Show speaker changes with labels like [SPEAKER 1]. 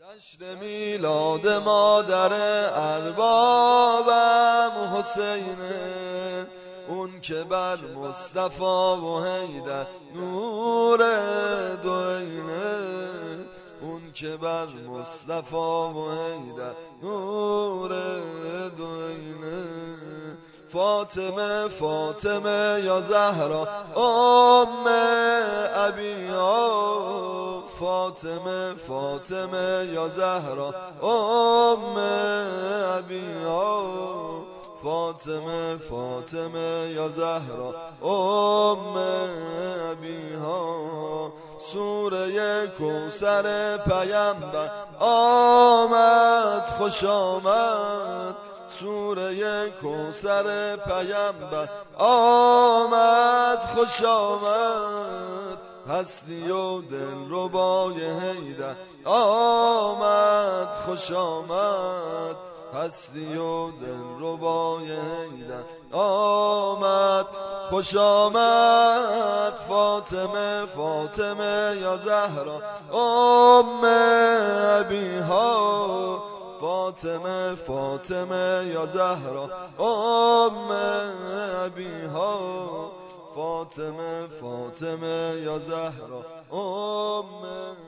[SPEAKER 1] جشن میلاد مادر اربابم حسینه، اون که بر مصطفی و حیدر نور دوینه، اون که بر مصطفی و حیدر نور دوینه. فاطمه فاطمه یا زهرا ام ابیها، فاطمه فاطمه یا زهرا ام ابیها، فاطمه فاطمه یا زهرا ام ابیها. سوره کوثر پیامبر آمد خوش آمد، سوره کوثر پیامبر آمد خوش آمد. هستی و دلربای حیدر آمد خوش آمد، هستی و دلربای حیدر آمد خوش آمد. فاطمه فاطمه یا زهرا ام ابیها، فاطمه فاطمه یا زهرا ام ابیها، فاطمه فاطمه یا زهرا ام